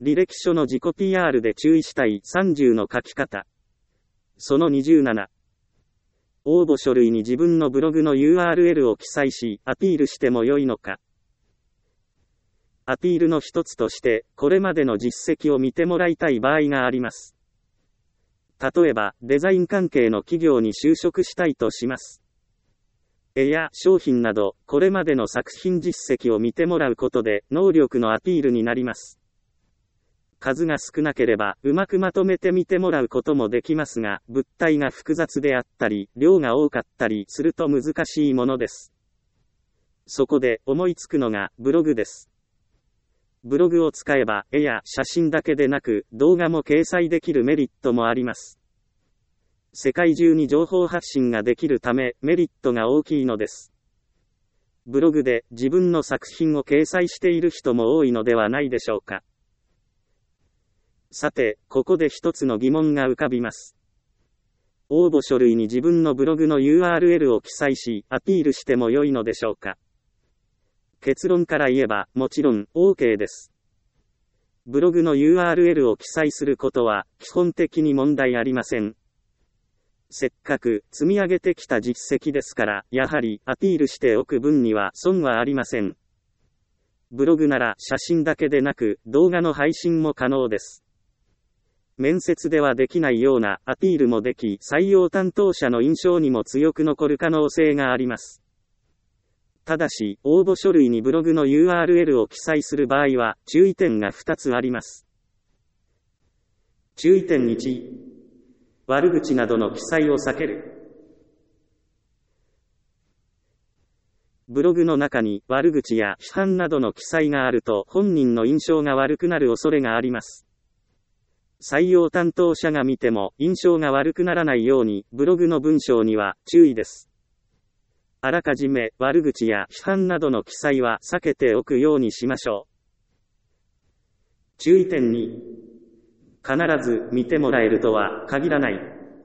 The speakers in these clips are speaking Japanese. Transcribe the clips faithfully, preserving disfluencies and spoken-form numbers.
履歴書の自己 ピーアール で注意したいさんじゅうの書き方。そのにじゅうなな。応募書類に自分のブログの ユーアールエル を記載し、アピールしても良いのか。アピールの一つとして、これまでの実績を見てもらいたい場合があります。例えば、デザイン関係の企業に就職したいとします。絵や商品など、これまでの作品実績を見てもらうことで、能力のアピールになります。数が少なければ、うまくまとめて見てもらうこともできますが、物体が複雑であったり、量が多かったりすると難しいものです。そこで、思いつくのが、ブログです。ブログを使えば、絵や写真だけでなく、動画も掲載できるメリットもあります。世界中に情報発信ができるため、メリットが大きいのです。ブログで自分の作品を掲載している人も多いのではないでしょうか。さて、ここで一つの疑問が浮かびます。応募書類に自分のブログの ユーアールエル を記載し、アピールしても良いのでしょうか。結論から言えば、もちろん、OK です。ブログの ユーアールエル を記載することは、基本的に問題ありません。せっかく、積み上げてきた実績ですから、やはり、アピールしておく分には損はありません。ブログなら、写真だけでなく、動画の配信も可能です。面接ではできないようなアピールもでき、採用担当者の印象にも強く残る可能性があります。ただし、応募書類にブログの ユーアールエル を記載する場合は、注意点がふたつあります。注意点いち、悪口などの記載を避ける。ブログの中に悪口や批判などの記載があると、本人の印象が悪くなる恐れがあります。採用担当者が見ても印象が悪くならないように、ブログの文章には注意です。あらかじめ悪口や批判などの記載は避けておくようにしましょう。注意点に、必ず見てもらえるとは限らない。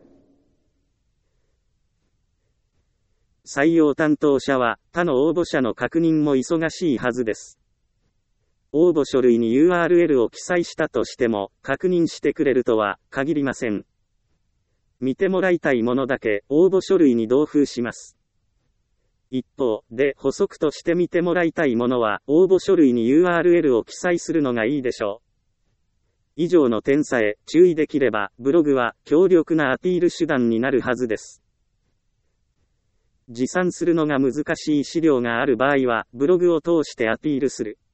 採用担当者は他の応募者の確認も忙しいはずです。応募書類に ユーアールエル を記載したとしても、確認してくれるとは限りません。見てもらいたいものだけ応募書類に同封します。一方で補足として見てもらいたいものは、応募書類に ユーアールエル を記載するのがいいでしょう。以上の点さえ注意できれば、ブログは強力なアピール手段になるはずです。持参するのが難しい資料がある場合は、ブログを通してアピールする。